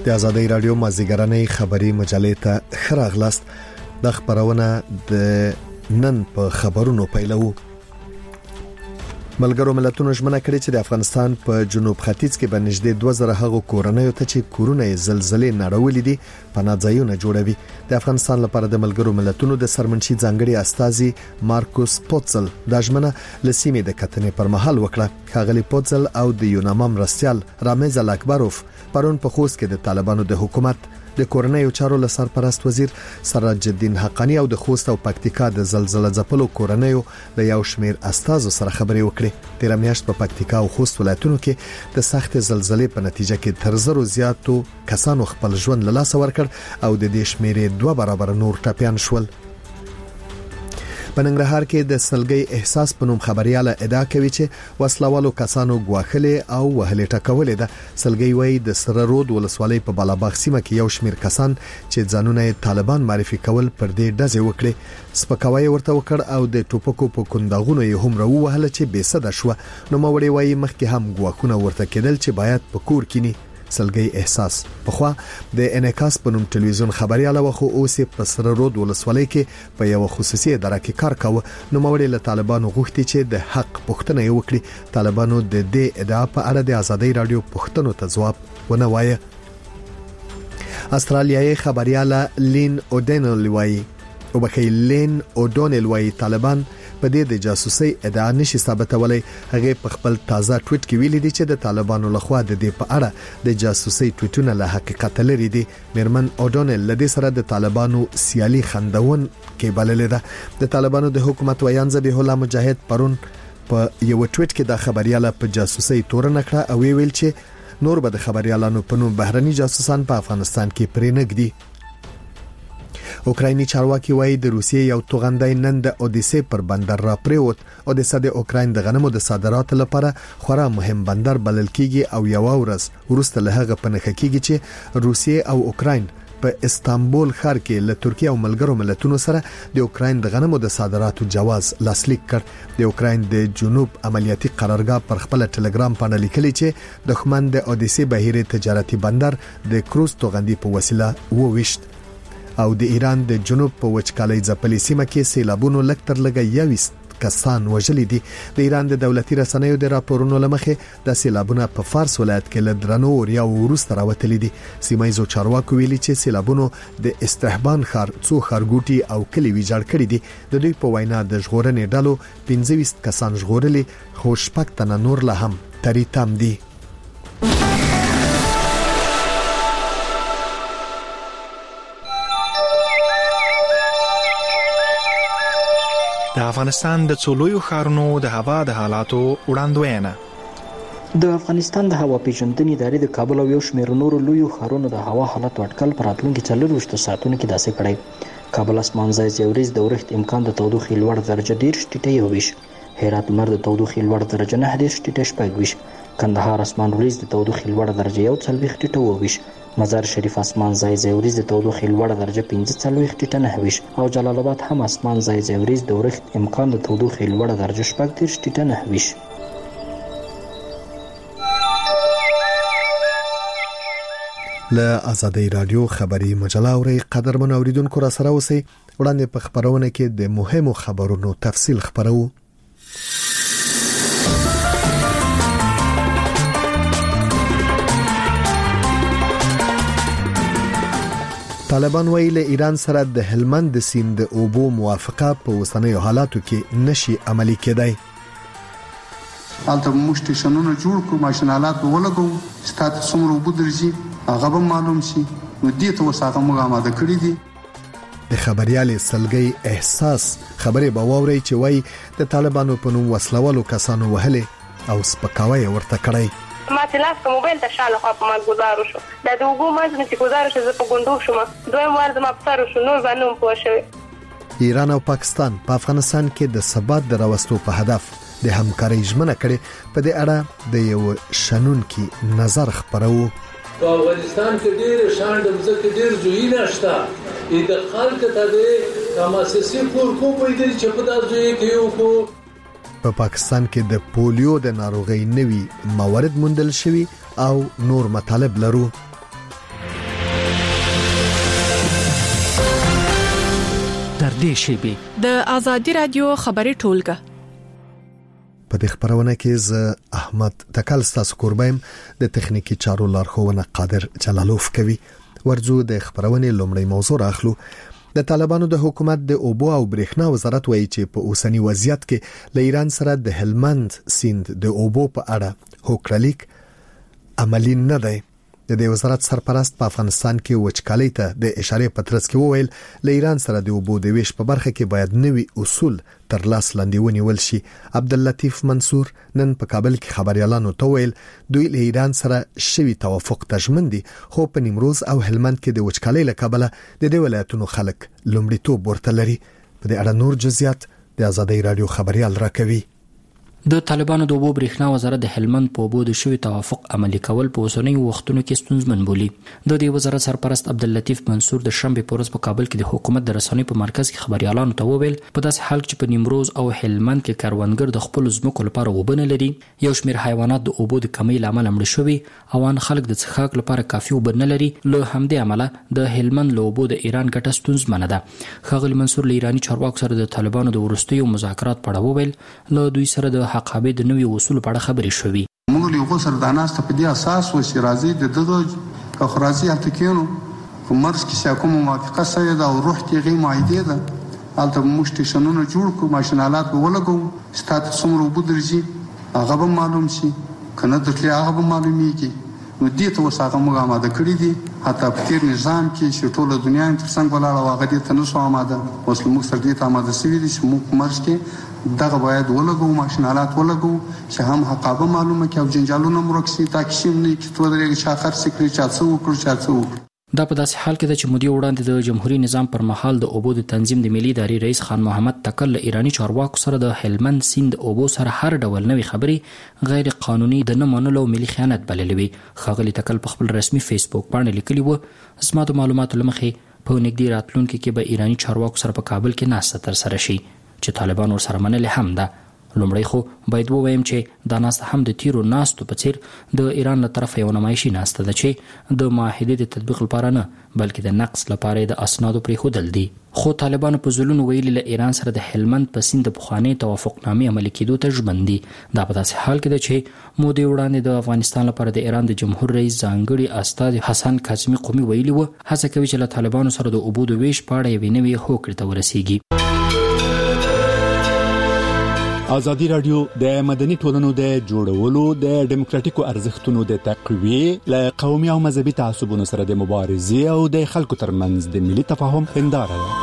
د آزادۍ رادیو مازیګرنۍ خبری مجلې ته خراغلاست. د خبرونه د نن په خبرونو پیلو. ملګرو ملتونو ژمنه کړې چې د افغانستان په جنوب ختیځ کې بنژدې 2000 هغو کورنۍ ته چې کورونه زلزلې نړولې دي پناه ځایونه جوړوي. د افغانستان لپاره د ملګرو ملتونو د سرمنشي ځانګړي استازي مارکوس پوتسل د ژمنه لسیمې د کتنې پر مهال وکړه. خاغلی پوتسل او د یوناما مرستيال رامز الاکبروف پرون په خوست کې د طالبانو د حکومت د کورنۍ چارو له سرپرست وزیر سراج الدین حقانی او د خوست او پکتیکا د زلزلې ځپلو کورنۍ د یو شمیر استازو سره خبرې وکړې. تیر میاشت په پکتیکا او خوست ولایتونو کې د سخت زلزلې په نتیجه کې تر زرو زیاتو کسانو خپل ژوند له لاسه ورکړ او د دې شمیرې 2 برابر نور ټپيان شول. په ننګرهار کې د سلګي احساس په نوم خبرياله ادعا کوي چې وسلوالو کسانو غواخلې او وهلې ټکولې ده. سلګي وایي د سره رود ولسوالۍ په بالاباغ سیمه کې یو شمیر کسان چې ځانونه طالبان معرفي کول پر دې ډزې وکړي. سپکاوی ورته وکړ او د ټوپکو په کنداغونو یې هم راوهله چې بې صد شو. نو موري وایي مخکې هم غواخونه ورته کېدل چې باید په کور کینی. سلګي احساس پخوا د انعکاس په نوم ټلویزیون خبرياله وخو اوس په سره رود ولسوالۍ کې په یو خصوصي اداره کې کار کاوه. نو موري له طالبانو غوښتي چې د حق پوښتنه وکړي. طالبانو د دې ادعا په اړه د آزادۍ رادیو پوښتنو ته ځواب ونه وایي. استرالیایي خبرياله لین اودنل وایي طالبان په دې د جاسوسي ادعا نشي ثابتولای. هغه په خپل تازه ټویټ کې ویلي دي چې د طالبانو لخوا د دې په اړه د جاسوسي ټویټونه له حقیقت لري دي. میرمن اودونل لدې سره د طالبانو سیالي خندون کې بللې ده. د طالبانو د حکومت ویان ذبیح الله مجاهد پرون په یو ټویټ کې د خبرياله په جاسوسي تورن کړه او ویل چې نور به د خبريالانو په نوم بهرني جاسوسان په افغانستان کې پرې نګدي. اوکرایني چارواکي وایي د روسیې یو توغندای نن د اودیسه پر بندر را پریوت. اودیسه د اوکراین د غنمو د صادراتو لپاره خورا مهم بندر بلل کیږي او یو ورځ وروسته له هغه پنهخ کیږي چې روسیې او اوکراین په استانبول ښار کې له ترکیه او ملګرو ملتونو سره د اوکراین د غنمو د صادراتو جواز لاسلیک کړ. د اوکراین د جنوب عملیاتي قرارګاه پر خپل ټلګرام باندې لیکلي چې دښمن د اودیسه بهیره تجارتي بندر د کروز توغندي په وسیله وويشت. او د ایران د جنوب په وچکالۍ ځپلې سیمه کې سیلابونو لکتر لګي 20 کسان وژلي دي. د ایران د دولتي رسنیو د راپورونو لمخې د سیلابونو په فارس ولایت کې لدرنو وریا وروسته راوتلي دي. سیمایي چارواکو ویلي چې سیلابونو د استحبان ښار څو ښارګوټي او کلی ویجاړ کړي دي. د دوی په وینا د ژغورنې ډلو 25 کسان ژغورلي خو شپږ تنه نور لا هم تری تام دي. د افغانستان د څولویو ښارونو د هوا د حالاتو وړاندوینه. د افغانستان د هوا پیژندنې ادارې د کابل او یو شمېر نورو لویو ښارونو د هوا حالت اټکل پر راتلونکي 24 ساعتونو کې داسې کړی. کابل اسمان ځای ورځ د اورښت امکان د تودوخې لوړ درجه 20 هرات لمر د تودوخې لوړ درجه 9 کندهار اسمان ورځ د تودوخې لوړ درجه 1 مزار شریف اسمان ځای ورځ د تودوخې لوړ درجه 15 او جلال آباد هم اسمان ځای ورځ د اورښت امکان د تودوخې لوړ درجه 9 له آزادۍ رادیو خبری مجله اوري. قدرمن اوریدونکو را سره اوسئ. وړاندې په خبرونه کې د مهمو خبرونو تفصیل خبرو. طالبان وایي له ایران سره د هلمند سیند د اوبو موافقه په اوسنیو حالاتو کې نشي عملي کېدای. البته موږ ټیشنونه جوړ کوو، ماشینالات ولګو، ستاسو څومره وبو درځي هغه به معلوم شي. نو دې ته وساته موږ آماده کړی دي. د خبريالي سلګي احساس خبره به ووري چې وایي د طالبانو په نوم وسلوالو کسانو وهلې او سپکاوی ورته کړی. ما چې لاس موبایل ته شاله خو په ما گزارو شو. د دوغو مازه چې گزارو شو زه په ګوندو شوم. دویم وار د ما پسارو شو نور باندې پوه شوی. ایران او پاکستان په افغانستان کې د ثبات دروستو په هدف د همکارۍ ژمنه کړې. په دې اړه د یو شنونکي نظر خبرو. په افغانستان کې ډېر شان د ځکه ډېر زوی نشته. د خلک ته د تماسسي کور کو پیدا چې په داسې کې یو کو. په پاکستان کې د پولیو د ناروغۍ نوي موارد موندل شوي او نور مطالب لرو. نږدې شي. د آزادي رادیو خبري ټولګه په دې خبرونه کې ز احمد تکل ستاسو قربایم د تخنیکی چارو لارښوونه قادر جلالوف کوي. ورځو د خبرونه لومړی موضوع راخلو. د طالبانو د حکومت د اوبو او برېښنا وزارت وایي چې په اوسنی وضعیت کې له ایران سره د هلمند سیند د اوبو په اړه هوکړلیک عملی نه دی. د دې وزارت سرپرست په افغانستان کې وچکالۍ ته د اشاره پترس کې وویل له ایران سره د اوبو د ویش په برخه کې باید نوي اصول تر لاس لاندې ونیول شي. عبداللطیف منصور نن په کابل کې خبريالانو ته ویل دوی له ایران سره شوی توافق تضمن دي، خو په نیمروز او هلمند کې د وچکالۍ له کبله د دې ولایتونو خلک لومړیتوب ورته لري. په دې اړه نور جزئیات د آزادۍ رادیو خبريال راکوي. د طالبانو د اوبو برېښنا وزارت د هلمند په اوبو د شوی توافق عملي کول په اوسنیو وختونو کې ستونزمن بولي. د دې وزارت سرپرست عبداللطیف منصور د شنبه په ورځ په کابل کې د حکومت د رسنۍ په مرکز کې خبريالانو ته وویل په داسې حال کې په نیمروز او هلمند کې کاروانګر د خپل ځمکو لپاره وبنه لري، یو شمېر حیوانات د اوبو د کمی لامل مړه شوي او ان خلک د څښاک لپاره کافي وبنه لري. له همدې عمله د هلمند له اوبو د ایران ګټه ستونزمنه ده. ښاغلي منصور له ایرانی چارواکو سره د طالبانو د وروستیو مذاکرات په اړه وویل له دوی سره د حقابې د نوي اصول په اړه خبرې شوې. موږ له یو سره د ناست په دې اساس و چې راځي د دغه خرازي التکینو په مرز کې کوم موافقه سره دا روح تیغي معاهده ده. البته موږ سټیشنونه جوړ کوو، ماشینالات ولګو، ستاسو څومره وبو درځي هغه به معلوم شي، کنه د تلې هغه به معلومیږي. نو دې ته وساغه موږ آماده کړی دي. حتی په تیر نظام کې چې ټول دنیا تر څنګ ولاړه واغ دي ته نو سو آماده اوس موږ سره دې ته آماده سوي دي چې موږ مرز کې دغه باید ولګو، ماشینالات ولګو چې هم حقابه معلومه کې او جنجالونه مرکسي تاکشیم نه کې تو درې چې اخر سکري چاتسو وکړو چاتسو. دا په داسې حال کې ده چې مودي وړاندې د جمهوریت نظام پر مهال د اوبو د تنظیم د ملي ادارې رئیس خان محمد تکل ایرانی چارواکو سره د هلمند سیند اوبو سره هر ډول نوې خبرې غیر قانوني د نه منلو ملي خیانت بللې. ښاغلي تکل په خپل رسمي فیسبوک باندې لیکلي و زما د معلوماتو لمخې په نږدې راتلونکي کې به ایرانی چارواکو سره په کابل کې ناسته تر سره شي چې طالبان ورسره منلې هم ده. لومړی خو باید ووایم چې دا ناسته هم د تیرو ناستو په څیر د ایران له طرفه یو نمایشي ناسته ده چې د معاهدې د تطبیق لپاره نه بلکې د نقص لپاره د اسنادو پرېښودل دي. خو طالبانو په ځلونو ویلي له ایران سره د هلمند په سیند د پخوانۍ توافقنامې عملي کېدو ته ژمن دي. دا په داسې حال کې ده چې مودې وړاندې د افغانستان لپاره د ایران د جمهور رئیس ځانګړي استازي حسن کاظمي قومي ویلي و هڅه کوي چې له طالبانو سره د اوبو د ویش په اړه یوې نوې هوکړې ته ورسیږي. ازادي رادیو د مدني ټولنو د جوړولو د ډیموکراتیکو ارزښتونو د تقویې له قومي او مذهبي تعصبونو سره د مبارزې او د خلکو ترمنځ د ملي تفاهم هنداره ده.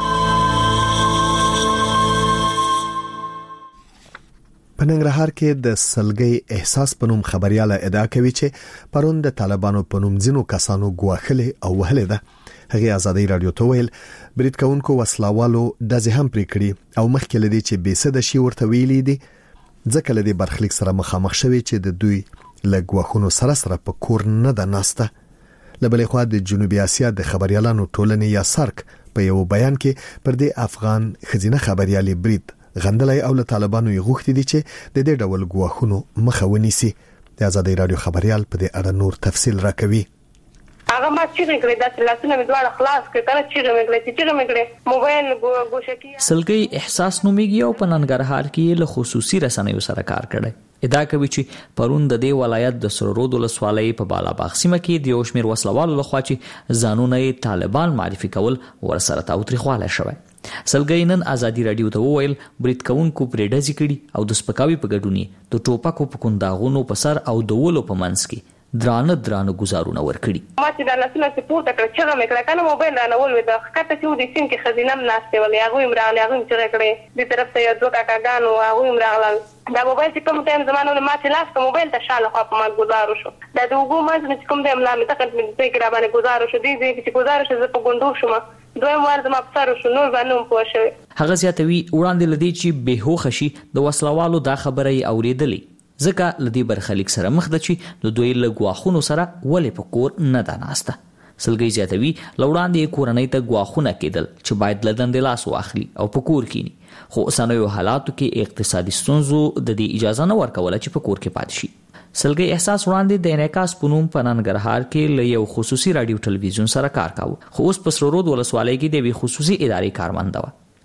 په ننګرهار کې د سلګي احساس په نوم خبرياله ادعا کوي چې پرون د طالبانو په نوم ځینو کسانو ګواخلې او وهلې ده. هغه آزادۍ رادیو ته ویل برید کوونکو وسلوالو دځه هم پرې کړی او مخکې لدی چې بیسده شي ورته ویلي دي ځکه لدی برخلیک سره مخامخ شوی چې د دوی لګواخونو سره په کور نه ده ناسته. لبلې خو د جنوبي اسیا د خبريالانو ټولنې یا سرک په یو بیان کې پر دې افغان خزینه خبريالي برید غندلای او له طالبانو یې غوښتي دي چې د دې ډول ګواخونو مخه ونیسي. د آزادۍ رادیو خبريال په دې اړه نور تفصیل راکوي. هغه ما چې کړی د لاسونه مې دواړه خلاص کړ کنه چې مې کړی موبایل ګوشکی سلګي احساس نوميږي او په ننګرهار کې له خصوصي رسنیو سره کار کړی. ادعا کوي چې پرون د دې ولایت د سرورود ولسوالۍ په بالاباغ سیمه کې د یو شمېر وسلوالو لخوا چې ځانونه طالبان معرفي کول ورسره تاوتریخواله شوی. سلګي نن آزادي رادیو ته وویل برید کوونکو پرېډزي کړي او د سپکاوي په ګډونی د ټوپکو په کونداغونو په سر او د ولو په منځ کې درانه گزارونه ورکړي. ما چې د لاسونه سپورت کړ چې هغه مې کنه موبایل رانه ول د خطه چې د سین کې خزینم ناشته ولې هغه امرغله هغه چې کړې د طرف ته یو دوه کاکاګانو هغه امرغله دا موبایل چې کوم ټایم زمانه ما چې لاس موبایل ته شاله خو په ما گزارو شو دا د وګو ما چې کوم ټایم لا مې تکت مې ځای کې را باندې گزارو شو دي چې گزارو شو په ګوندو شوم دوی وار زما په سر شو نور باندې پوه شوی. هغه زیاتوي وړاندې لدی چې بهوخه شي د وسلوالو دا خبره اوریدلې ځکه لدی برخلیک سره مخ د چی د دوی لګواخونو سره ولې په کور نه ده ناسته. سلګي زیاتوي لوړاندې کورنۍ ته ګواخونه کېدل چې باید لدند لاس واخلي او په کور کینی خو اوسنیو حالاتو کې اقتصادي ستونزو د دې اجازه نه ورکوله چې په کور کې پاتې شي. سلګي احساس وړاندې د انعکاس پونوم په ننګرهار کې له یو خصوصي رادیو ټلویزیون سره کار کاوه خو اوس په سرورود ولسوالۍ کې د وی خصوصي ادارې کارمند و.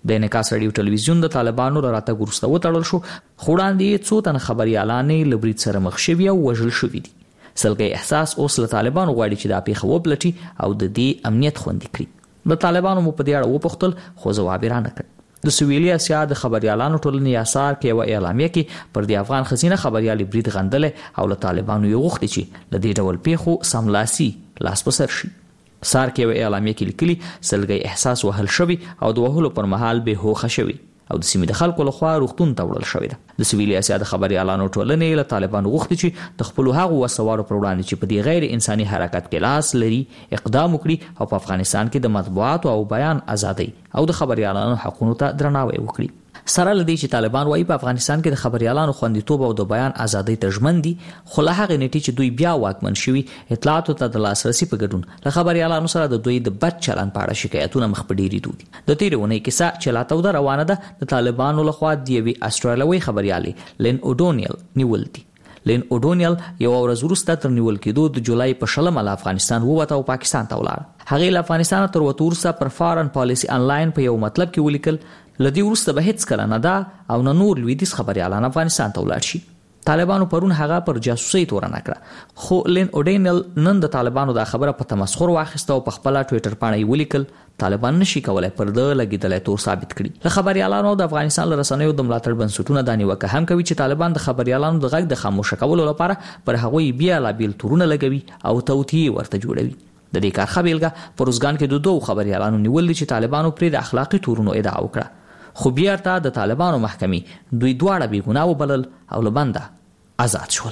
د انعکاس رادیو ټلویزیون د طالبانو راتګ وروسته وتړل شو، خو وړاندې څو تن خبريالان له برید سره مخ شوي او وژل شوي دي. سلګي احساس اوس له طالبانو غواړي چې دا پیښه وپلټي او د دې امنیت خوندي کړي. د طالبانو مو په دې اړه وپوښتل خو ځواب یې رانه کړ. د سویلي اسیا د خبريالانو ټولنې آثار کې یو اعلامیه کې پر د افغان خزینه خبريالي برید غندل او له طالبانو یو غوښتي چې له دې ډول پیښو سملاسي لاس په سر شي. سار کې یو اعلامیه کې لیکلي سلګي احساس وهل شوی او د وهلو پر مهال به هوښه شوی او د سیمې د خلکو لخوا روغتون ته وړل شوی ده. د سویلي اسیا د خبريالانو ټولنې له طالبانو غوښتي چې د خپل هغو وسوارو پر وړاندې چې په دې غیر انساني حرکت کې لاس لري اقدام وکړي او په افغانستان کې د مطبوعات او بیان ازادي او د خبريالانو حقوقو ته درناوی وکړي. سره لدی چې طالبان وايي په افغانستان کې د خبريالانو خوندیتوب او د بیان ازادي ته ژمن دي، خو له هغه نټي چې دوی بیا واکمن شوي اطلاعاتو ته د لاسرسي په ګډون له خبريالانو سره د دوی د بد چلند په اړه شکایتونه مخ په ډیری دي. د تیرونې کیسه چې لا توده روانه ده د طالبانو لخوا د یوې استرالیوي خبريالي لین اوډونیل نیول دي. لین اوډونیل یو ورځ وروسته تر نیول کېدو د جولای په 20 له افغانستان ووته او پاکستان ته ولاړ. هغه له افغانستان تر وته ورسره پر فارن پالیسی انلاین په یو مطلب کې ولیکل لدی ورسته به هیڅ کله نه ده او نه نور لویدیز خبريالان افغانستان ته ولاړ شي. طالبانو پرون هغه پر جاسوسي تورنه کړه، خو لین اوډینل نن د طالبانو دا خبره په تمسخر واخیسته او په خپل ټوئیټر باندې ولیکل طالبان نشي کولای پر د لګیدلې تور ثابت کړي. له خبريالانو د افغانستان رسنیو د ملاتړ بنسټونو د نیوکه هم کوي چې طالبان د خبريالانو د غږ د خاموش کولو لپاره پر هغوی بیا لا بیل تورونه لګوي او توطیه ورته جوړوي. د دې کار خبرګه پروزګان کې د دوه خبريالانو نیول چې طالبانو پر د اخلاقی تورونو ادعا وکړه، خو بیا ته د طالبانو محکمې دوی دواړه بې ګناه وبلل او له بنده آزاد شول.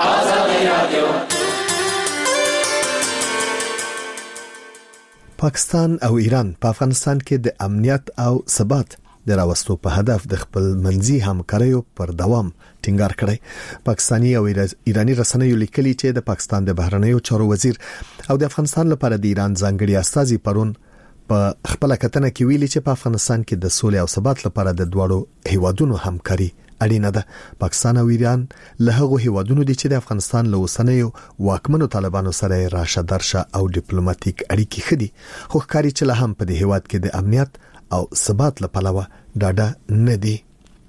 پاکستان او ایران په افغانستان کې د امنیت او ثبات د راوستو په هدف د خپل منځي همکاریو پر دوام ټینګار کړی. پاکستانی او ایرانی رسنیو لیکلي چې د پاکستان د بهرنیو چارو وزیر او د افغانستان لپاره د ایران ځانګړي استازي پرون په خپل کتنه کې ویلي چې په افغانستان کې د سولې او ثبات لپاره د دوړو هیوادونو همکاري اړینه ده. پاکستان او ایران له هغو هیوادونو دي چې د افغانستان له اوسنیو واکمنو طالبانو سره راشه درشه او ډیپلوماټیک اړیکې خدي، خو ښکاري چې له هم په دې هیواد کې د امنیت او ثبات لپاره ډاډه نه دي.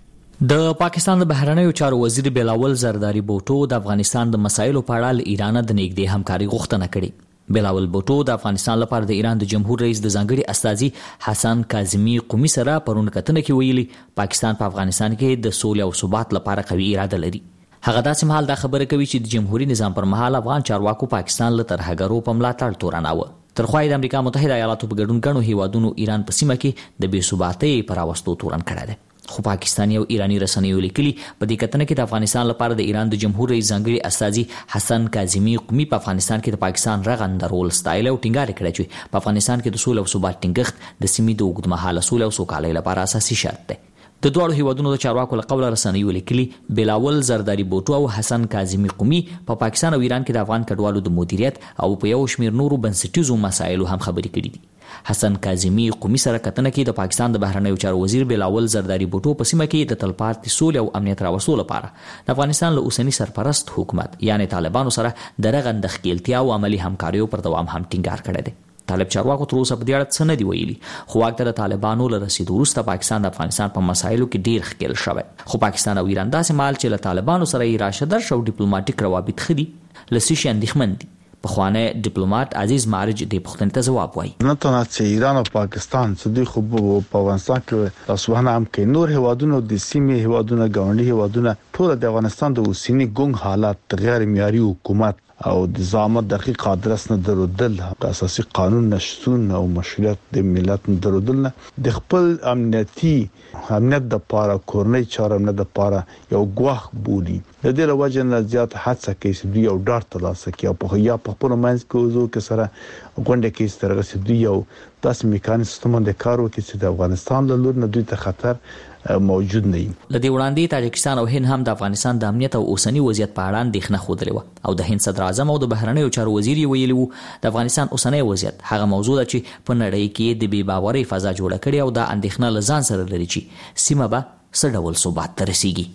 د پاکستان د بهرنیو چارو وزیر بلاول زرداری بوټو د افغانستان د مسایلو په اړه له ایران د نږدې همکاري غوښتنه کړې. بلاول بوټو د افغانستان لپاره د ایران د جمهور رئیس د ځانګړي استازي حسن کاظمی قومي سره پرون کتنه کې ویلي پاکستان په افغانستان کې د سولې او ثبات لپاره قوي اراده لري. هغه داسې مهال دا خبره کوي چې د جمهوریت نظام پر مهال افغان چارواکو پاکستان له ترهګرو په ملاتړ تورناوه. ترخوای د امریکا متحده ایالاتو په ګډون غنو هیوادونو ایران په سیمه کې د بې ثباتۍ پر راوستو تورن کړی دی. خو پاکستاني او ایرانی رسنیو لیکلي په دې کتنه کې د افغانستان لپاره د ایران د جمهور رئیس ځانګړي استازي حسن کاظمی قومي په افغانستان کې د پاکستان رغنده رول ستایل او ټینګار کړی چې په افغانستان کې د سولې او ثبات ټینګښت د سیمې د اوږدمهاله سولې او سوکالۍ لپاره اساسي شرط دی. د دوه هیوادونو د چارواکو له قوله رسنیو لیکلي بلاول زرداری بوټو او حسن کاظمی قومي په پاکستان او ایران کې د افغان کډوالو د مدیریت او په یو شمیر نورو بنسټیزو مسایلو هم خبرې کړې دي. حسن کاظمی قومي سره کتنه کې د پاکستان د بهرنیو چارو وزیر بلاول زرداری بوټو په سیمه کې د تلپاتې سولې او امنیت راوستلو لپاره د افغانستان له اوسنی سرپرست حکومت یعنی طالبانو سره د رغنده ښکیلتیا او عملی همکاریو پر دوام هم ټینګار کړی دی. طالب چارواکو تر اوسه په دې اړه څه نه دی ویلي، خو واکته د طالبانو له رسیدو وروسته پاکستان د افغانستان په مسایلو کې ډیر ښکیل شوی. خو پاکستان او ایران داسې مهال چې له طالبانو سره یې راشه درشه او ډیپلوماټیک روابط خدي له څه شي اندېښمن دي. پخوانی ډیپلوماټ عزیز مارج د پښتنې ته جواب وایي. نه تنه چې ایران او پاکستان چې دوی خو په افغانستان کې تاسو هم کې نور هیوادونو د سیمې هیوادونو ګاونډي هیوادونو ټول د افغانستان د اوسنی ګونګ حالات غیر معیاري حکومت او د ضامن دقیق ادرس نه درودل د اساسي قانون نشټون او مشروعیت د ملت نه درودل د خپل امنیت د پاره کورنۍ چارم نه د پاره یو غواخ بولی د دې لوجه نه زیات حادثه کې چې دوی یو ډار ترلاسه کوي او په یا په خپل منځ کې وزو کې سره غونډه کې سترغه چې دوی یو داسې میکانیزم د کار وکړي چې د افغانستان له لور نه دوی ته خطر موجود نه وي. لدې وړاندې تاجکستان او هند هم د افغانستان د امنیت او اوسنی وضعیت په اړه اندېښنه خوده او د هند صدر اعظم او د بهرنیو چارو وزیر ویلي وو د افغانستان اوسنی وضعیت هغه موضوع ده چې په نړۍ کې د بې باورۍ فضا جوړه کړي او د اندېښنه لزان سره لري چې سیمه به څه ډول ثبات ته رسیږي.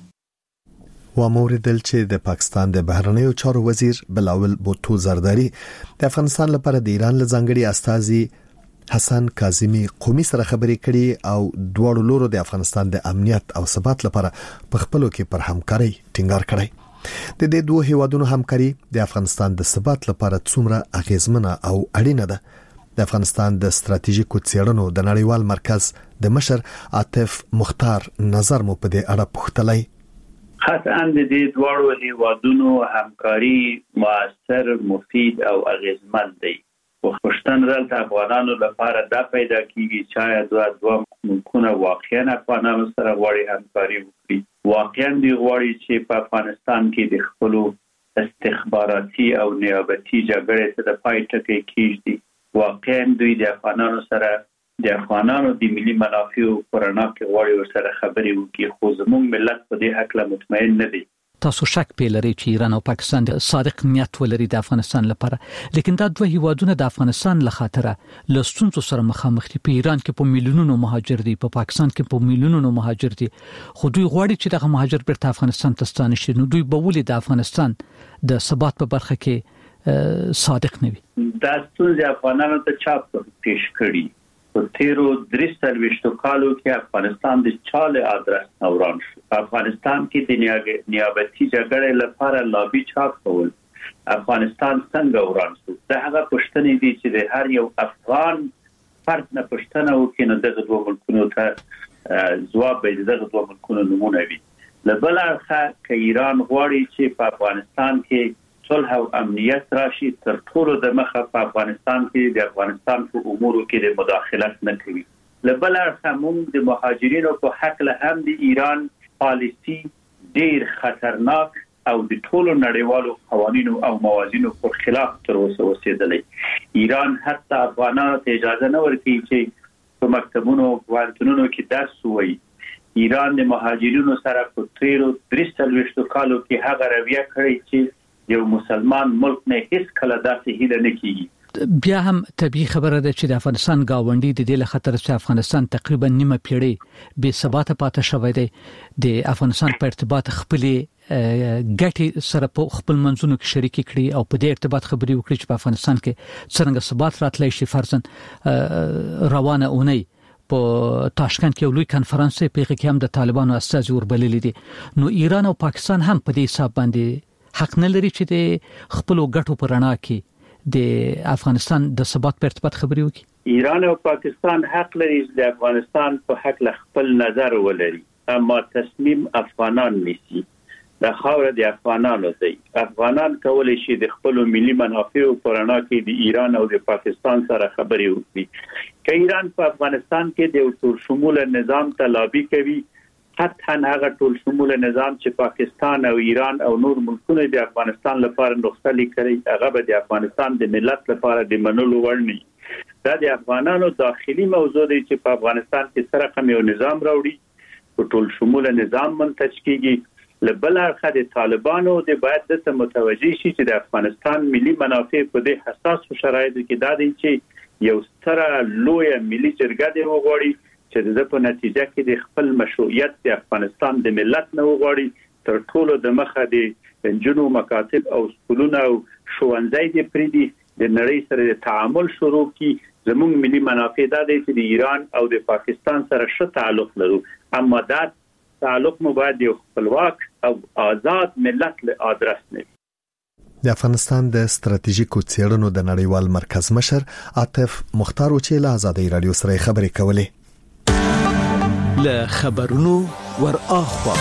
وموردل چې د پاکستان د بهرنیو چارو وزیر بلاول بوټو زرداری د افغانستان لپاره د ایران له ځانګړي استازي حسن کاظمی قومي سره خبرې کړي او دواړو لورو د افغانستان د امنیت او ثبات لپاره په خپلو کې پر همکاري ټینګار کړی. د دې دوه هیوادونو همکاري د افغانستان د ثبات لپاره څومره اغیزمنه او اړینه ده. د افغانستان د ستراتیژیکو څېړنو د نړیوال مرکز د مشر عاطف مختار نظر مو په دې اړه پوښتلی. قطعاً د دې دواړو هیوادونو همکاري مؤثر، مفید او اغیزمن دی. خوشتن دلته افغانانو لپاره دا پیدا کیږي چې دوه ملکونه واقعا افغانانو سره غواړي همکاري وکړي. واقعا دی غواړي چې په افغانستان کې د خپل استخباراتي او نیابتي جګړې ته د پای ټکی کیږي. واقعا دوی د افغانانو سره د افغانانو د ملي منافعو پرنا کې غواړي ورسره خبرې وکړي، خو زموږ ملت په دې حق له مطمئن نه دی. تاسو شک پیلري چې ایران او پاکستان د صادق نیت ولري د افغانستان لپاره، لیکن دا دوه هیوادونه د افغانستان له خاطره له ستونزو سره مخامخ دي. په ایران کې په میلیونونو مهاجر دي، په پاکستان کې په میلیونونو مهاجر دي، خو دوی غواړي چې دغه مهاجر بیرته افغانستان ته ستانه شي. نو دوی به ولې د افغانستان د ثبات په برخه کې صادق نه وي؟ دا ستونزې افغانانو ته چا پیش کړي. په تیرو 43 کالو کې افغانستان د چاله آدرس نوران شو. افغانستان کې د نیابتي جګړې لپاره لابي چا کول. افغانستان څنګه وران شو؟ دا هغه پښتنې دي چې د هر یو افغان فرد نه پښتنه وکړي، نو دغه دوه ملکونو ته ځواب به دغه دوه ملکونو نمونه وي. لبل اړخه که ایران غواړي چې په افغانستان کې صلح او امنیت راشي، تر ټولو د مخه په افغانستان کې د افغانستان په امورو کې د مداخلت نه کوي. لبل اړخه موږ د مهاجرینو په حق له هم د ایران پالیسی ډیر خطرناک او د ټولو نړیوالو قوانینو او موازینو پر خلاف تر اوسه اوسېدلی. ایران حتی افغانانو ته اجازه نه ورکوي چې په مکتبونو او پوهنتونونو کې درس ووایي. ایران د مهاجرینو سره په تیرو 43 کالو کې هغه رویه کړې چې یو مسلمان ملک نه هیڅ کله داسې هیله نه کیږي. بیا هم طبيعي خبره ده چې د افغانستان گاونډي د دې له خطر څخه افغانستان تقریبا نیمه پیړۍ بې ثبات پاتې شوی دی. د افغانستان په ارتباط خپل ګټي سره په خپل منځونو کې شریک کړي او په دې ارتباط خبري وکړي چې په افغانستان کې څنګه ثبات راتلای شي. فرضاً روانه اونۍ په تاشکند کې لوی کانفرنس په کې هم د طالبانو استازي وربللي دي. نو ایران او پاکستان هم په دې حساب باندې حق نه لري چې د خپل ګټو پر رڼا کې د افغانستان د ثبات په ارتباط خبري وکړي. ایران او پاکستان حق لري چې د افغانستان په حق له خپل نظر ولري، اما تصمیم افغانان نیسي. د خاور د افغانانو دی. افغانان کولای شي د خپل ملي منافعو پر رڼا کې د ایران او د پاکستان سره خبري وکړي. که ایران په افغانستان کې د ټول شموله نظام ته لابي کوي، قطعاً هغه ټول شموله نظام چې پاکستان او ایران او نور ملکونه د افغانستان لپاره نسخه لیکلي، هغه به د افغانستان د ملت لپاره د منلو وړ نه. دا د افغانانو داخلي موضوع دی چې په افغانستان کې سره کوم یو نظام راوړي، په ټول شموله نظام منتج کیږي. لبل اړخه د طالبانو د باید د متوجي شي چې د افغانستان ملي منافع په دې حساس شرایطو کې دا دي چې یو ستره لوی ملي جرګه دی وغواړي چې د په نتیجه کې د خپل مشروعیت د افغانستان د ملت نه وغواړي. تر ټولو د مخه د انجنونو مکاتب او سکولونه او ښوونځي د پریدي د نړۍ سره د تعامل شروع کی. زموږ ملي منافع دا دي چې د ایران او د پاکستان سره ښه تعلق لرو، اما دا تعلق مو باید یو خپلواک او آزاد ملت له آدرس نه. د افغانستان د ستراتیژیکو څېړنو د نړیوال مرکز مشر عاطف مختار چې له آزادۍ رادیو سره خبرې کولې. له خبرونو ور اخوا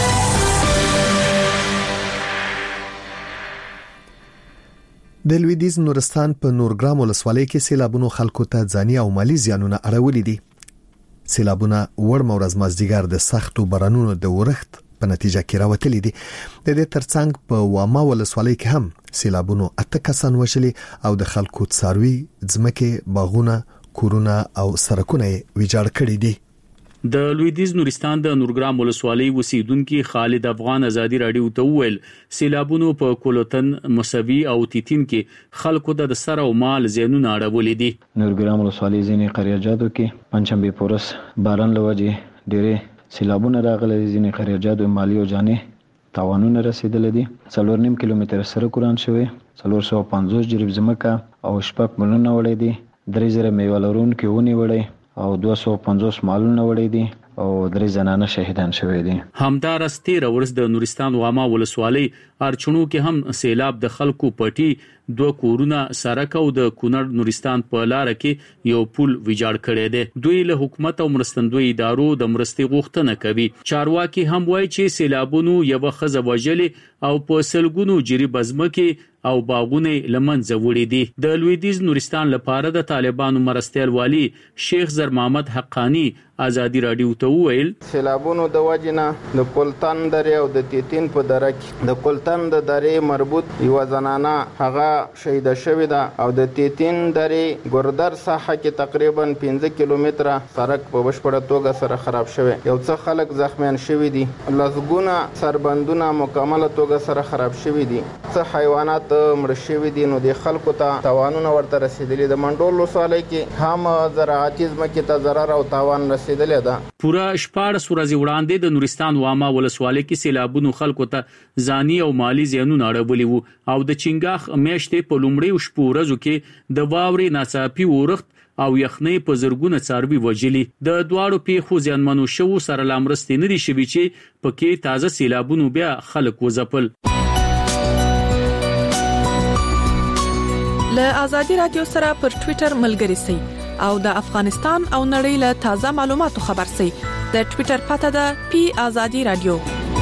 د لویدیز نورستان په نورګرام ولسوالۍ کې سیلابونو خلکو ته ځاني او مالی زیانونه اړولې دي. سیلابونه وړ مورز مازدیګر د سختو بارانونو د ورښت په نتیجه کې راوتلې دي. د دې ترڅنګ په واما ولسوالۍ کې هم سیلابونو 8 کسان وشلي او د خلکو څاروي ځمکې، باغونه، کورونه او سړکونه ویجاړ کړي دي. د لویدیز نورستان د نورګرام ولسوالۍ اوسیدونکو خالد افغان ازادي رادیو ته ویل سیلابونو په کولوتن، مسوي او تیتین کې خلکو د سر او مال زینونه اړولې دي. نورګرام ولسوالۍ ځینې قریاجاتو کې پنځمبه پورس باران لوجه ډېرې سیلابونه راغلي. ځینې قریاجاتو مالی او جاني تاوانونه رسیدلې دي. 4.5 کیلومتر سره قران شوی، 450 جریب زمکه او شپږ ملونه وړي دي. 3000 میوه لرونکي ونې وړي او 250 مالونه وړي دي او 3 زنانه شهیدان شوي دي. همدار استیر ورس د نورستان واما ولسوالۍ ارچونو کې هم سیلاب د خلکو پټي 2 کورونه سرک او د کونړ نورستان په لار کې یو پل ویجاړ کړی دی. دوی له حکومت او مرستندوی ادارو د مرستې غوښتنه کوي. چارواکي هم وایي چې سیلابونو یو خزه وجلې او په سلګونو جری بزمکه او باغونه لمنځه وړي دي. د لویدیز نورستان لپاره د طالبانو مرستیال والی شیخ زر محمد حقانی ازادي رادیو ته وویل سیلابونو د وجنه د کولتن درې او د تیتین په دره کې د کولتن د درې مربوط یو زنانه هغه شهید شوې ده او د تیتین درې ګردر ساحه کې تقریبا 15 کیلومتره سړک په بشپړه توګه سره خراب شوی. یو څه خلک زخمیان شوي دي. لزګونه سربندونه مکمله توګه سره خراب شوي دي. څه حیوانات مړ شوي دي. نو د خلکو ته تاوانونه ورته رسیدلي. د منډول وسالۍ کې هم زراعتي ځمکې ته ضرر او تاوان رسیدلی ده. پورا 14 ورځې وړاندې د نورستان واما ولسوالۍ کې سیلابونو خلکو ته ځاني او مالی زیانونه اړولي وو او د چنګاخ میاشتې په لومړۍ شپو ورځو کې د واورې ناڅاپي اورښت او یخنۍ په زرګونه څاروي وجلي. د دواړو پیښو زیانمنو شوو سره لامرستې نه دي شوي چې پکې تازه سیلابونو بیا خلک وځپل. له آزادي رادیو سره پر ټوئیټر ملګري سئ او د افغانستان او نړۍ له تازه معلوماتو خبر سئ. د ټوئیټر پته ده پی آزادي رادیو.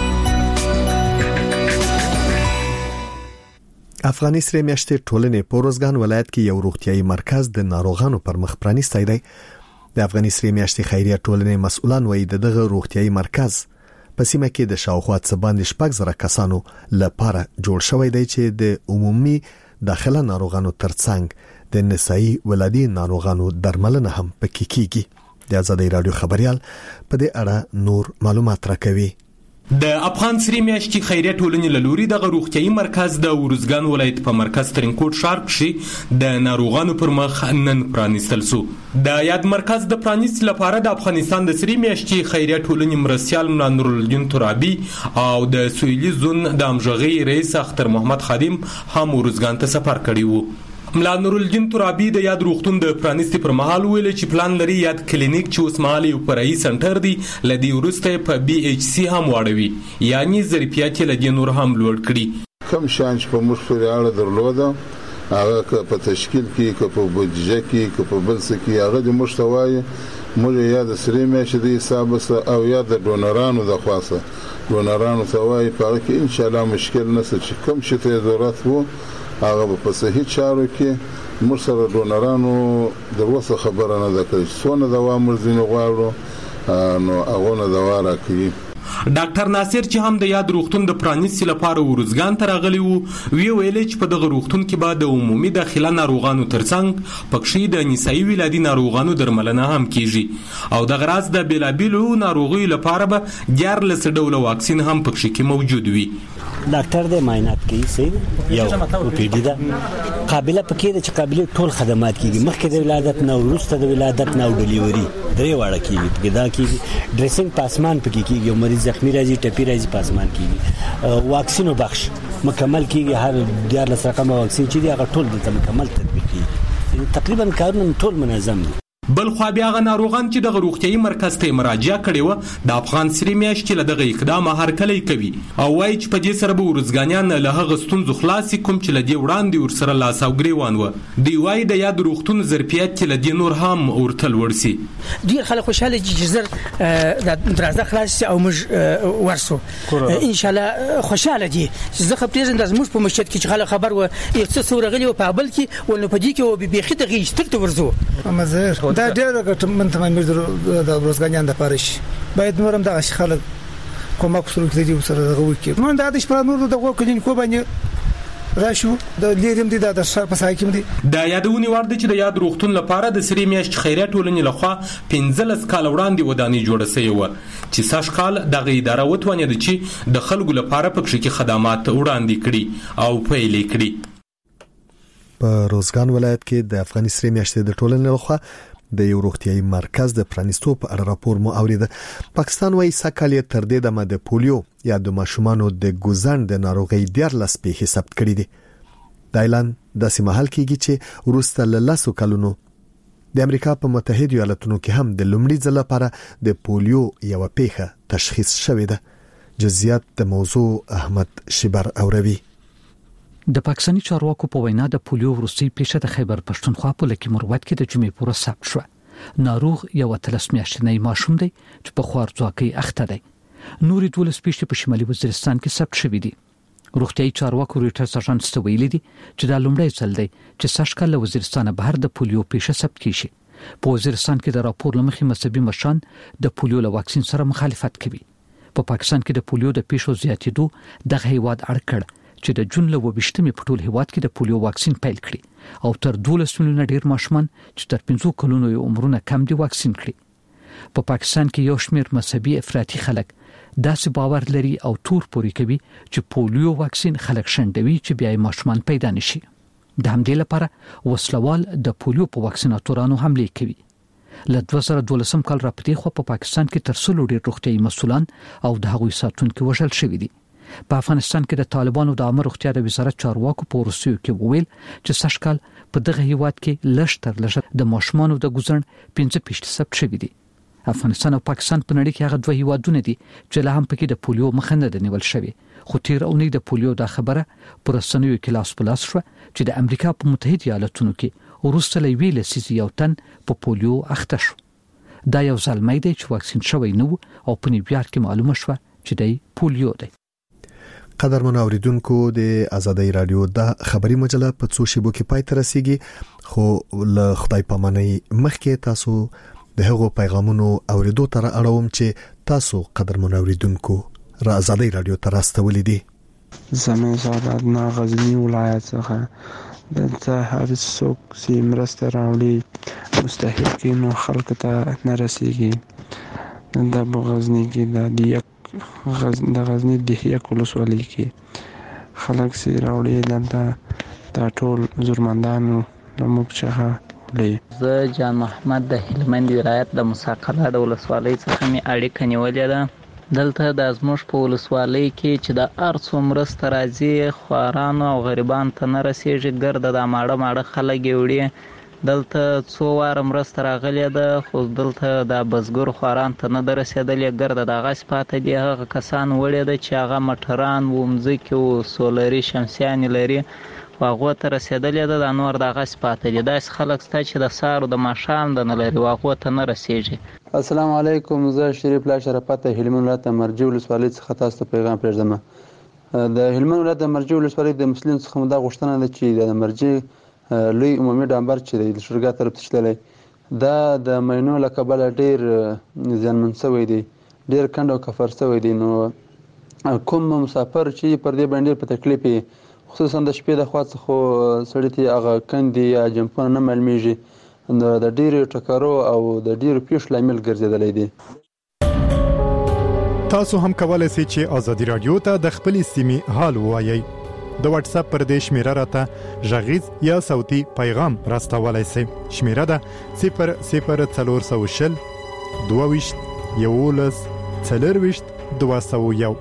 افغاني سره میاشتې ټولنې په روزګان ولایت کې یو روغتيایي مرکز د ناروغانو پر مخ پرانیستی دی. د افغاني سره میاشتې خیریه ټولنې مسؤلان وایي دغه روغتيایي مرکز په سیمه کې د شاوخوا څه باندې 6,000 کسانو لپاره جوړ شوی دی چې د عمومي داخله ناروغانو ترڅنګ د نسایي ولادي ناروغانو درملنه هم پکې کیږي. د آزادي رادیو خبريال په دې اړه نور معلومات راکوي. د افغان سری میاشتې خیریه ټولنې له لوري د روغتيایي مرکز د ورزګان ولایت په مرکز ترینکوټ ښار کې د ناروغانو پر مخ نن پرانیستل شو. د یاد مرکز د پرانیست لپاره د افغانستان د سری میاشتې خیریه ټولنې مرستيال ملا نورالدین ترابي او د سویلي زون د امژغي رئیس اختر محمد خادم هم ورزګان ته سفر کړی وو. ملا نورالدین ترابي د یاد روغتون د پرانیستي پر مهال ویل چې پلان لري یاد کلینیک چې اوس مهال یو فرعي سنټر دی لدی ورسته په بي ایچ سي هم واړوي یعنی ظرفیت لدی نور هم لوړ کړي. کم شانچ په مش پر اړه درلوده هغه په تشکیل کې په بودجه کې په بل څه کې هغه د مشتوای موږ یا د سری میاشتې د حساب او یا د ډونرانو د خاصه ډونرانو توای په کې ان شاء الله مشکل نشته چې کم شته ضرورت وو هغه په صحیح چارو کې موږ سره ډونرانو د وسه خبره نه ده کړې څونه دوا مرزینه غواړو نو هغه نه دوا راکړي. ډاکټر ناصر چې هم د یاد روغتون د پرانیستي لپاره ورزګان ته راغلی وو ویل چې په دغه روغتون کې به د عمومي داخله ناروغانو ترڅنګ پکښې د نسایي ولادي ناروغانو درملنه هم کیږي او د غراض د بیلابیلو ناروغیو لپاره به 14 ډوله واکسین هم پکښې کې موجود وي. ډاکټر د معاینات کوي سي یو او پی ډی دا قابلیت پکې د چې قابلیت ټول خدمات کیږي مخکې د ولادت نه وروسته د ولادت نه او ډیلیوري درې واړه کیږي پکې دا کیږي ډریسینګ پاسمان پکې کیږي مریض زخمی راځي ټپي راځي پاسمان کیږي واکسینو بخش مکمل کیږي هر 14 رقم واکسین چې دی هغه ټول د مکمل تطبیق کیږي تقریبا کارونه ټول منظم دي. بل خو بیا غ ناروغان چې د روغتيایي مرکز ته مراجعه کړي و د افغان سری میاشتې له دغه اقدام هرکلی کوي او وايي چې په دې سره به ورزګانیان له هغه ستونزو خلاصي کوم چې لدی وړاندې ور سره لاس او ګریوان و دی وايي د یاد روغتون ظرفیت چې لدی نور هم ورتل ورسي. ډیر خلک خوشاله چې زر د درازه خلاص او موږ ورسو ان شاء الله خوشاله دي زه خبرېږم د موږ په مشهد کې چې خلک خبر و څه سورغلی او په بل کې ولنه په دې کې او به خې دغه استل ورزو مزه دا ډېر من تمام د روزګانیان د پارش باید نورم د خلک کومک سره کړي سره غوي کې نو دا د شپه نور د غو کلینیکو باندې راشو د لیریم دي د شهر په ساحه کې دي د یادونی ورده چې د یاد روغتون لپاره د سری میاشت خیریه ټولنې لخوا 15 کال وړاندې ودانۍ جوړه شوې و چې ساش کال دغه اداره وتوانید چې د خلکو لپاره پکښې کې خدمات وړاندې کړي او پیلې کړي. په روزګان ولایت کې د افغاني سری میاشتې د ټولنې لخوا د یو روغتيایي مرکز د پرانیستو په اړه راپور مو اوریده. پاکستان وايي سکهال تر دې دمه د پولیو یا د ماشومانو د ګوزن د ناروغي 14 پیښې ثبت کړې دي. د اعلان د سیمهال کېږي چې ورسته له 10 کلونو د امریکا په متحده ایالاتونو کې هم د لومړي ځل لپاره د پولیو یو پیښه تشخیص شوې ده. جزئیات د موضوع احمد شبر اوروي. د پاکستاني چارواکو په وینا د پولیو وروستي پیښه د خیبر پښتونخوا په لکه مروت کې د جمعې پورې ثبت شو. ناروغ یو 13 میاشتنی ماشوم دی چې په خوارځواکۍ اخته دی. نورې 12 پیښې په شمالي وزیرستان کې ثبت شوې دي. روغتيایي چارواکو رويټرز اژانس ته ویلي دي چې دا لومړی ځل دی چې سږکال له وزیرستان بهر د پولیو پیښه ثبت کیږي. په وزیرستان کې د راپور لمخې مذهبي مشران د پولیو له واکسین سره مخالفت کوي. په پاکستان کې د پولیو د پیښو زیاتېدو دغه هیواد اړ کړ چې د جون له 28مې په ټول هیواد کې د پولیو واکسین پیل کړي او تر 12 میلیونه ډیر ماشومان چې تر 15 کلونو یې عمرونه کم دي واکسین کړي. په پاکستان کې یو شمېر مذهبي افراطي خلک داسې باور لري او تور پوري کوي چې پولیو واکسین خلک شندوي چې بیا ماشومان پیدا نشي. د همدې لپاره وسلوال د پولیو په واکسیناتورانو حمله کوي. له 2012 کال راپدې خو په پاکستان کې تر څلور ډیر روغتيایي مسولان او د هغوی ساتونکو وژل شوي دي. په افغانستان کې د طالبانو د عامه روغتیا د وزارت چارواکو په روسیو کې وویل چې سږکال په دغه هیواد کې لږ تر لږه د ماشومانو د ګوزن 15% ثبت شوي دي. افغانستان او پاکستان په نړۍ کې هغه دوه هیوادونه دي چې له هم پکې د پولیو مخه نه ده نیول شوې. خو تیر اونۍ د پولیو د خبره پر رسنیو کې لاس په لاس شو چې د امریکا په متحده ایالاتونو کې وروسته لوي لسیزي یو تن په پولیو اخته شو. دا یو ځلمې دی چې واکسین شوی نو او په نیویارک کې معلومه شو چې د پولیو دی. قدرمن اوریدونکو د آزادۍ رادیو د خبري مجله په څو شیبو کې پای ته رسیدي. خو له خدای پامانۍ مخکې تاسو د هغو پیغامونو اوریدو تر اړوم چې تاسو قدرمن اوریدونکو را آزادۍ رادیو ته راستولې دي. زموږ سعادت نه غزنی ولایت څخه دلته هر څوک چې مرسته راوړي مستحقینو خلکو ته نه رسیږي. د غزنی کې د غزنی د هيک ولسوالۍ کې خلک چې راوړي دلته دا ټول زورمندانو موږ څخه زه جان محمد د هلمند ولایت د مساقله د ولسوالۍ څخه می اړیکه نیولې ده. دلته د ازموش په ولسوالۍ کې چې د ارڅو مرسته راځي خوارانو او غریبان ته نه رسیږي. ګرده د ماړه خلک وړي دلته څو وار مرسته راغلې ده خو دلته د بزګر خواران ته نه رسیدلې. ګرده د غاښ پاتې دي هغه کسان وړي ده چې هغه مټران و مځکه او سولري شمسيان لري واغه ته رسیدلې ده. د انور د غاښ پاتې دي داس خلک ستا چې د سارو د ماشام د نه لري واغه ته نه رسیږي. السلام علیکم. زه شریف لا شرافت هلمند ولایت مرجو ولسوالۍ څخه تاسو ته پیغام پرېږدم. د هلمند ولایت مرجو ولسوالۍ د مسلمان څخه مده غوښتنه ده چې د مرجو لوی عمومي ډامبر چې د شرګا طرف ته شللی دا د مینو له کبله ډیر ځانمن شوی دی ډیر کند او کفر شوی دی. نو کوم مسافر چې پر دې باندې په تکلیف خصوصا د شپې د خوا څخه سړی ته هغه کندي یا جمپونه نه معلومیږي د ډیرو ټکرو او د ډیرو پیښو لامل ګرځیدلی دی. تاسو هم کولای شئ چې آزادي رادیو ته د خپلې سیمې حال ووایئ. د واتس اپ پر دې شمیره راته ژغیز یا صوتي پیغام راستولای شئ. شمیره ده 00420 22 11 4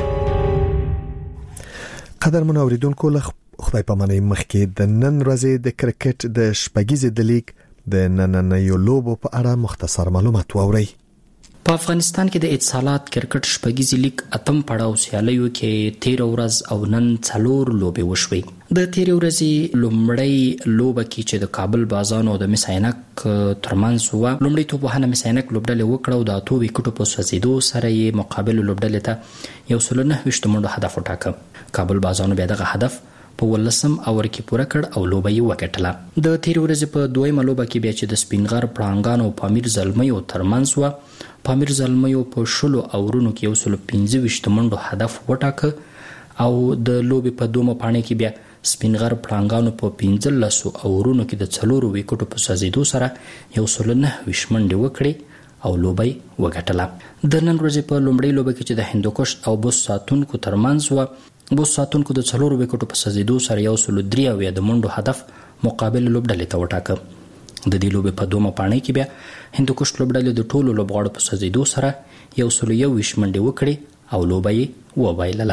قدرمن اوریدونکو له خدای پامانۍ مخکې د نن ورځې د کرکټ د شپږیزې د لیګ د نننیو لوبو په اړه مختصر معلومات واورئ. په افغانستان کې د اتصالات کرکټ شپږیزې لیګ اتم پړاو سیالیو کې 13 ورځ او نن 4 لوبې وشوي. د 13 ورځې لومړی لوبه کې چې د کابل بازانو د مساینک ترمنځ و لومړی توپ وهنه مساینک لوبډلې وکړه او د اتو وکټو په سوځیدو سره یې مقابل لوبډلې ته 109 منډو هدف وټاکه. کابل بازانو بیا دغه هدف په 18 اور کې پوره کړ او لوبه یې وګټله. د 13 ورځې په دویمه لوبه کې بیا چې د سپینغر پړانګانو او پامیر زلمیو ترمنځ و پامیر زلمیو په 10 اورونو کې 125 منډو هدف وټاکه او د لوبې په دومره پاڼې کې بیا سپینغر پړانګانو په 15 اورونو کې د 4 وکټو په سازیدو سره 109 منډې وکړي او لوبه وګټله. د نن ورځې په لومړۍ لوبه کې چې د هندوکش او بوس ساتونکو ترمنځ و بوس ساتونکو د 4 وکټو په سازیدو سره 103 د منډو هدف مقابل لوبډلې ته وټاکه. د دې لوبې په دومره پاڼې کې بیا هندوکش لوبډلې د ټولو لوبغاړو په سازیدو سره 121 منډې وکړي او لوبه یې وبایلله.